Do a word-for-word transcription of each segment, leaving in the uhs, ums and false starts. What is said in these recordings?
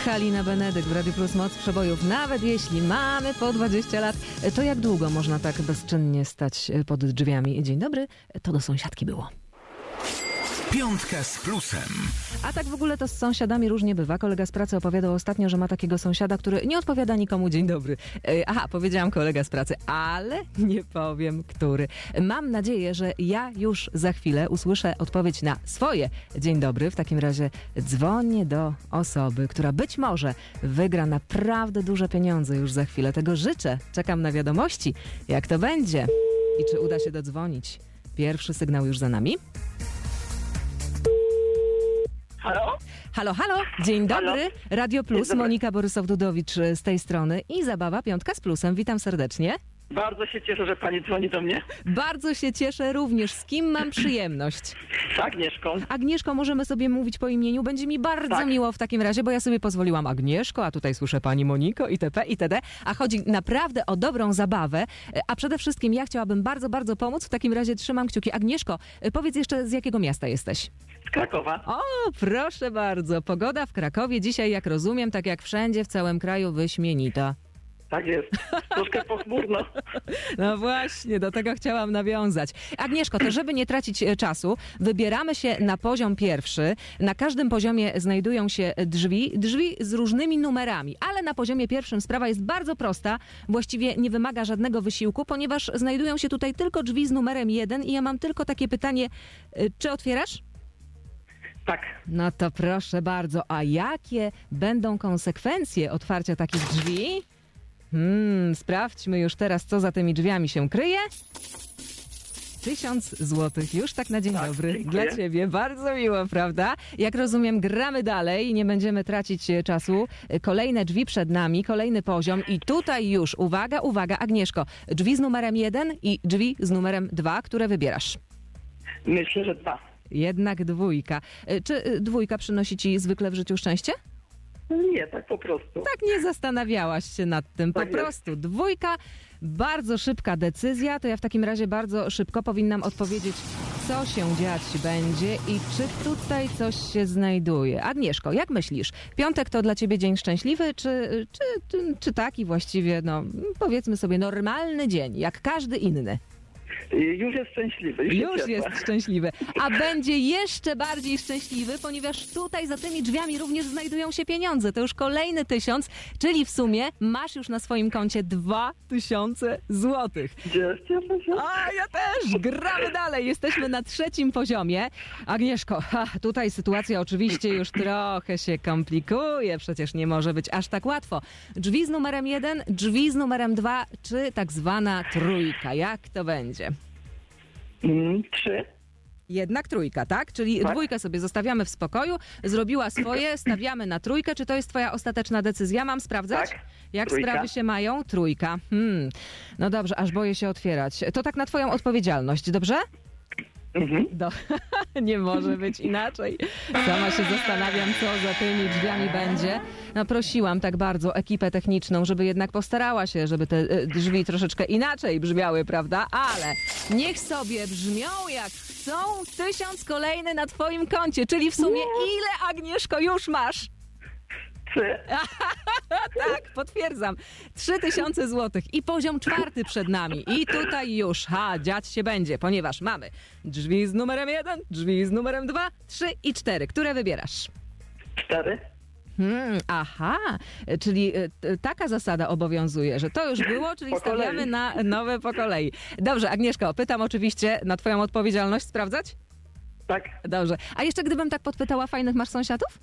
Halina Benedyk w Radio Plus Moc Przebojów. Nawet jeśli mamy po dwadzieścia lat, to jak długo można tak bezczynnie stać pod drzwiami? Dzień dobry, to do sąsiadki było. Piątka z plusem. A tak w ogóle to z sąsiadami różnie bywa. Kolega z pracy opowiadał ostatnio, że ma takiego sąsiada, który nie odpowiada nikomu dzień dobry. Aha, powiedziałam kolega z pracy, ale nie powiem, który. Mam nadzieję, że ja już za chwilę usłyszę odpowiedź na swoje dzień dobry. W takim razie dzwonię do osoby, która być może wygra naprawdę duże pieniądze już za chwilę. Tego życzę. Czekam na wiadomości, jak to będzie i czy uda się dodzwonić. Pierwszy sygnał już za nami. Halo? Halo, halo, dzień dobry. Halo? Radio Plus, dobry. Monika Borysow-Dudowicz z tej strony i zabawa Piątka z Plusem. Witam serdecznie. Bardzo się cieszę, że pani dzwoni do mnie. Bardzo się cieszę również. Z kim mam przyjemność? Z Agnieszką. Agnieszko, możemy sobie mówić po imieniu. Będzie mi bardzo Tak. miło w takim razie, bo ja sobie pozwoliłam Agnieszko, a tutaj słyszę pani Moniko itp. itd. A chodzi naprawdę o dobrą zabawę. A przede wszystkim ja chciałabym bardzo, bardzo pomóc. W takim razie trzymam kciuki. Agnieszko, powiedz jeszcze, z jakiego miasta jesteś? Z Krakowa. O, proszę bardzo. Pogoda w Krakowie dzisiaj, jak rozumiem, tak jak wszędzie w całym kraju, wyśmienita. Tak jest. Troszkę pochmurno. No właśnie, do tego chciałam nawiązać. Agnieszko, to żeby nie tracić e, czasu, wybieramy się na poziom pierwszy. Na każdym poziomie znajdują się drzwi, drzwi z różnymi numerami, ale na poziomie pierwszym sprawa jest bardzo prosta. Właściwie nie wymaga żadnego wysiłku, ponieważ znajdują się tutaj tylko drzwi z numerem jeden i ja mam tylko takie pytanie, e, czy otwierasz? Tak. No to proszę bardzo, a jakie będą konsekwencje otwarcia takich drzwi? Hmm, sprawdźmy już teraz, co za tymi drzwiami się kryje. Tysiąc złotych, już tak na dzień Tak, dobry. dziękuję. Dla ciebie, bardzo miło, prawda? Jak rozumiem, gramy dalej, nie będziemy tracić e, czasu. E, Kolejne drzwi przed nami, kolejny poziom i tutaj już, uwaga, uwaga, Agnieszko, drzwi z numerem jeden i drzwi z numerem dwa, które wybierasz. Myślę, że dwa. Jednak dwójka. E, Czy e, dwójka przynosi ci zwykle w życiu szczęście? Nie, tak po prostu. Tak nie zastanawiałaś się nad tym, po Tak jest. prostu. Dwójka, bardzo szybka decyzja, to ja w takim razie bardzo szybko powinnam odpowiedzieć, co się dziać będzie i czy tutaj coś się znajduje. Agnieszko, jak myślisz? Piątek to dla ciebie dzień szczęśliwy, czy, czy, czy, czy taki właściwie, no powiedzmy sobie, normalny dzień, jak każdy inny? Już jest szczęśliwy. Już, się Już cieszę. jest szczęśliwy. A będzie jeszcze bardziej szczęśliwy, ponieważ tutaj za tymi drzwiami również znajdują się pieniądze. To już kolejny tysiąc, czyli w sumie masz już na swoim koncie dwa tysiące złotych. Cieszę się. A ja też! Gramy dalej. Jesteśmy na trzecim poziomie. Agnieszko, ha, tutaj sytuacja oczywiście już trochę się komplikuje. Przecież nie może być aż tak łatwo. Drzwi z numerem jeden, drzwi z numerem dwa, czy tak zwana trójka. Jak to będzie? Mm, trzy. Jednak trójka, tak? Czyli Tak. dwójkę sobie zostawiamy w spokoju, zrobiła swoje, stawiamy na trójkę. Czy to jest twoja ostateczna decyzja? Mam sprawdzać? Tak. Jak Trójka. sprawy się mają? Trójka. Hmm. No dobrze, aż boję się otwierać. To tak na twoją odpowiedzialność, dobrze? Mhm. Do... Nie może być inaczej. Sama się zastanawiam, co za tymi drzwiami będzie. No prosiłam tak bardzo ekipę techniczną, żeby jednak postarała się, żeby te e, drzwi troszeczkę inaczej brzmiały, prawda? Ale niech sobie brzmią jak chcą. Tysiąc kolejny na twoim koncie, czyli w sumie ile, Agnieszko, już masz? Trzy. Tak, potwierdzam. Trzy tysiące złotych i poziom czwarty przed nami. I tutaj już, ha, dziać się będzie, ponieważ mamy drzwi z numerem jeden, drzwi z numerem dwa, trzy i cztery. Które wybierasz? Cztery. Hmm, aha, czyli y, y, taka zasada obowiązuje, że to już było, czyli Po stawiamy kolei. na nowe po kolei. Dobrze, Agnieszko, pytam oczywiście na twoją odpowiedzialność sprawdzać? Tak. Dobrze. A jeszcze gdybym tak podpytała, fajnych masz sąsiadów?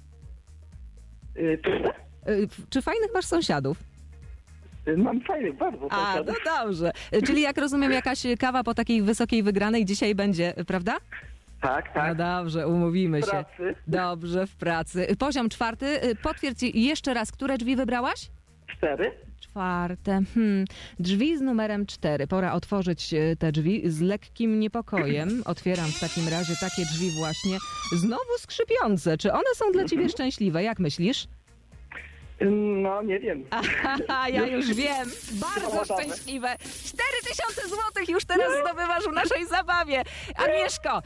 Y, proszę? Y, czy fajnych masz sąsiadów? Y, Mam fajnych bardzo A, no sąsiadów. dobrze. Czyli jak rozumiem, jakaś kawa po takiej wysokiej wygranej dzisiaj będzie, prawda? Tak, No tak. dobrze, umówimy W się. pracy. Dobrze, w pracy. Poziom czwarty. Potwierdź jeszcze raz, które drzwi wybrałaś? Cztery. Czwarte. Hmm. Drzwi z numerem cztery. Pora otworzyć e, te drzwi z lekkim niepokojem. Otwieram w takim razie takie drzwi właśnie. Znowu skrzypiące. Czy one są dla ciebie szczęśliwe? Jak myślisz? Y, No, nie wiem. Aha, ja już wiem. Bardzo Zabawy. szczęśliwe. cztery tysiące złotych już teraz zdobywasz w naszej zabawie. Agnieszko,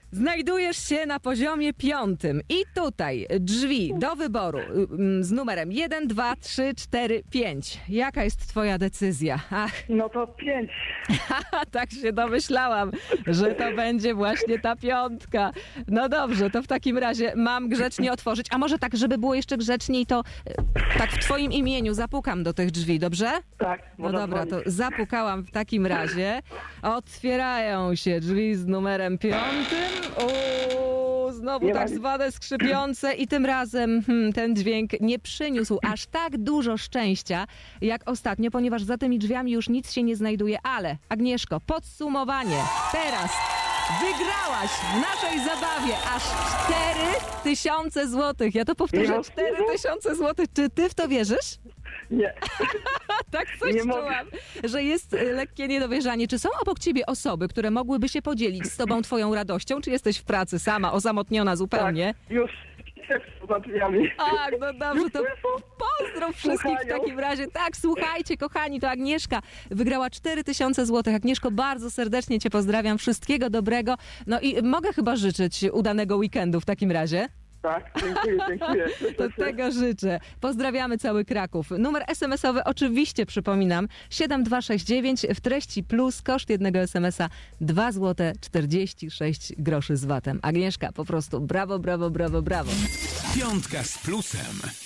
Znajdujesz się na poziomie piątym i tutaj drzwi do wyboru mm, z numerem jeden, dwa, trzy, cztery, pięć. Jaka jest twoja decyzja? Ach, No to pięć. tak się domyślałam, że to będzie właśnie ta piątka. No dobrze, to w takim razie mam grzecznie otworzyć. A może tak, żeby było jeszcze grzeczniej, to e, tak w twoim imieniu zapukam do tych drzwi, dobrze? Tak. No można dobra, to dzwonić. zapukałam w takim razie. Otwierają się drzwi z numerem piątym. Uuu, znowu Nie tak ma- zwane skrzypiące i tym razem hmm, ten dźwięk nie przyniósł aż tak dużo szczęścia jak ostatnio, ponieważ za tymi drzwiami już nic się nie znajduje. Ale Agnieszko, podsumowanie. Teraz wygrałaś w naszej zabawie aż cztery tysiące złotych. Ja to powtórzę, Nie cztery tysiące złotych. Czy ty w to wierzysz? Nie. Tak coś Nie mogę. czułam, że jest y, lekkie niedowierzanie. Czy są obok ciebie osoby, które mogłyby się podzielić z tobą twoją radością, czy jesteś w pracy sama, osamotniona zupełnie? Tak. Już za drzwiami. Tak, no dobrze, to Już są. pozdrów wszystkich w Słuchają. takim razie. Tak, słuchajcie, kochani, to Agnieszka wygrała cztery tysiące złotych. Agnieszko, bardzo serdecznie cię pozdrawiam, wszystkiego dobrego. No i mogę chyba życzyć udanego weekendu w takim razie. Tak, dziękuję, dziękuję. To tego życzę. Pozdrawiamy cały Kraków. Numer es em esowy oczywiście przypominam siedem dwa sześć dziewięć, w treści plus koszt jednego es em esa dwa złote czterdzieści sześć groszy z vatem. Agnieszka, po prostu brawo, brawo, brawo, brawo. Piątka z plusem.